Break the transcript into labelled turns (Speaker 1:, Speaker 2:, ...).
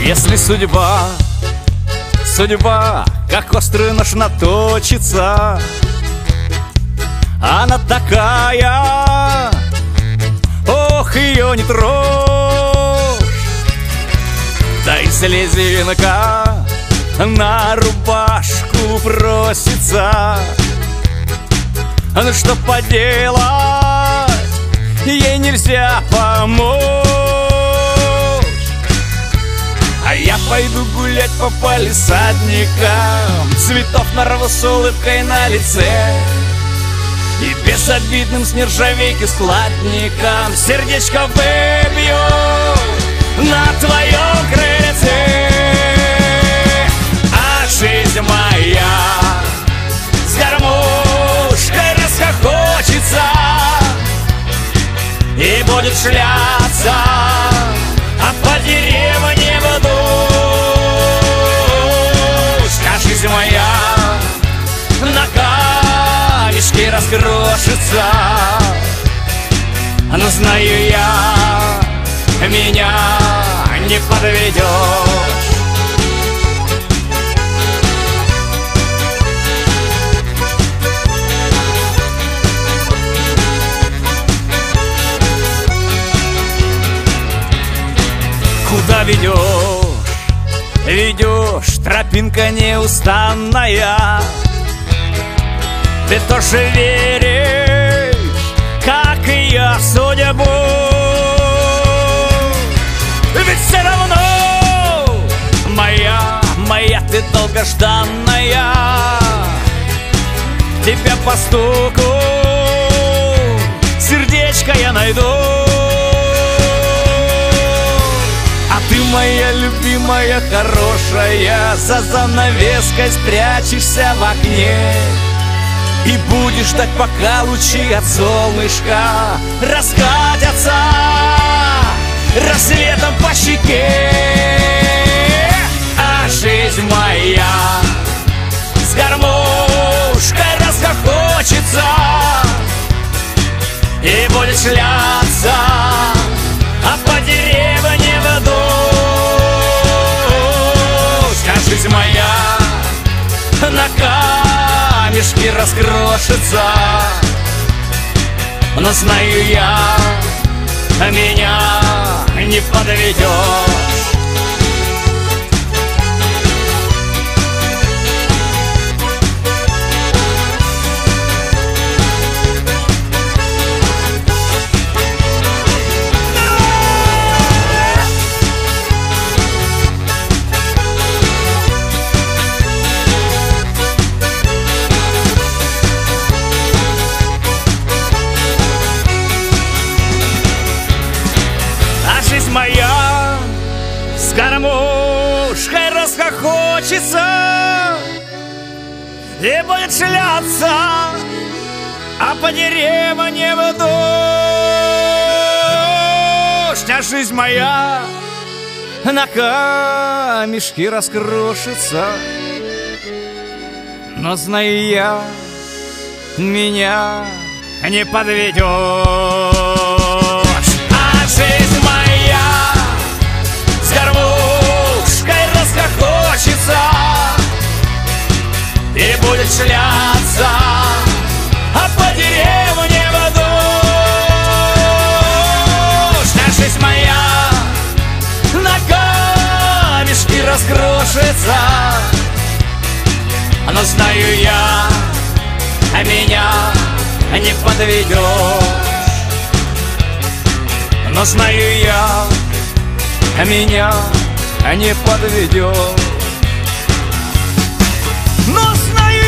Speaker 1: Если судьба, как острый нож наточится, она такая, ох, ее не трожь. Да и слезинка на рубашку просится, ну что поделать, ей нельзя помочь. А я пойду гулять по палисадникам, цветов нарву с улыбкой на лице и безобидным с нержавейки складником сердечко выбью на твоем крыльце. А жизнь моя с гармошкой расхохочется и будет шляться, а по деревне в дождь. А жизнь моя на камешке раскрошится, но знаю я, меня не подведешь. Куда ведешь, тропинка неустанная. Ты тоже веришь, как и я, в судьбу. Ведь все равно моя ты долгожданная. Тебя по стуку сердечко я найду. А ты моя любимая, хорошая, за занавеской спрячешься в окне и будешь ждать, пока лучи от солнышка раскатятся рассветом по щеке. А жизнь моя с гармошкой расхохочется и будет шляться, а по деревне в дождь. А жизнь моя на камешке раскрошится, но знаю я, меня не подведешь. Жизнь моя с гармошкой расхохочется и будет шляться, а по деревне в дождь. А жизнь моя на камешке раскрошится, но знаю я, меня не подведешь. А жизнь моя с гармошкой расхохочется и будет шляться, а по деревне в дождь. А жизнь моя на камешке раскрошится, но знаю я, меня не подведешь. Но знаю я, меня не подведешь. Но знаю